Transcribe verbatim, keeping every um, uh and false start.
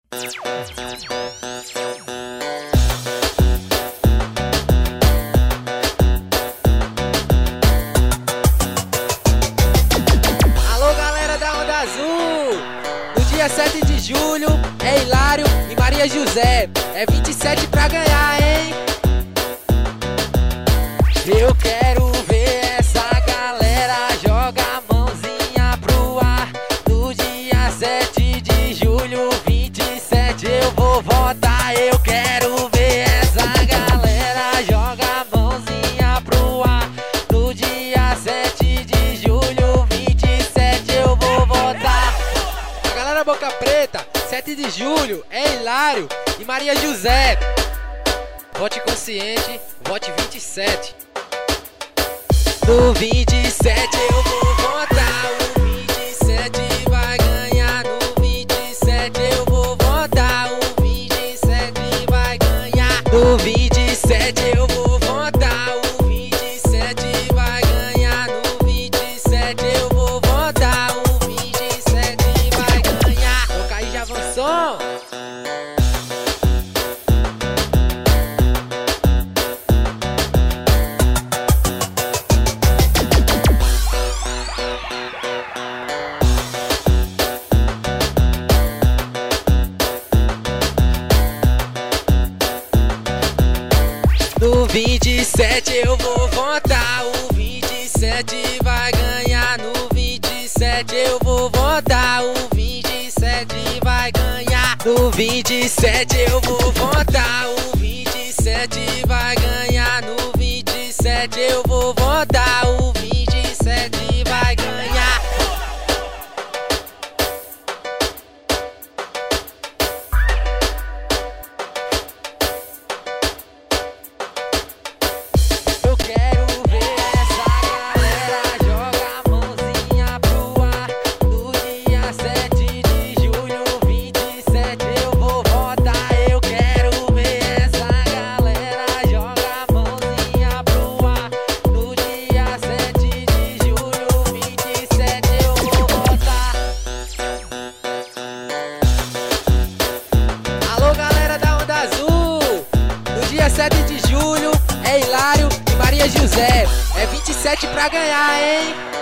Alô, galera da Onda Azul! No dia sete de julho é Hilário e Maria José. É vinte e sete pra ganhar, hein? Eu quero ver essa galera jogar a mãozinha pro ar. No dia sete de julho, vinte e sete eu vou votar. Eu quero ver essa galera jogar a mãozinha pro ar. No dia sete de julho, vinte e sete eu vou votar. A galera Boca Preta, sete de julho é Hilário e Maria José. Vote consciente, vote vinte e sete. No vinte e sete eu vou votar, o vinte e sete vai ganhar. No vinte e sete eu vou votar, o vinte e sete vai ganhar. No vinte e sete eu vou votar, o vinte e sete vai ganhar. No vinte e sete eu vou votar, o vinte e sete vai ganhar. Toca aí, já avançou? No vinte e sete eu vou votar, o vinte e sete vai ganhar. No vinte e sete eu vou votar, o vinte e sete vai ganhar. No vinte e sete eu vou votar, o vinte e sete vai ganhar. No vinte e sete eu vou votar, o vinte e sete vai ganhar. Eu quero ver essa galera jogar a mãozinha pro ar. No dia sete de julho, vinte e sete eu vou votar. Eu quero ver essa galera jogar a mãozinha pro ar. No dia sete de julho, vinte e sete eu vou votar. Alô, galera da Onda Azul! No dia sete de julho é Hilário e Maria José. É vinte e sete pra ganhar, hein?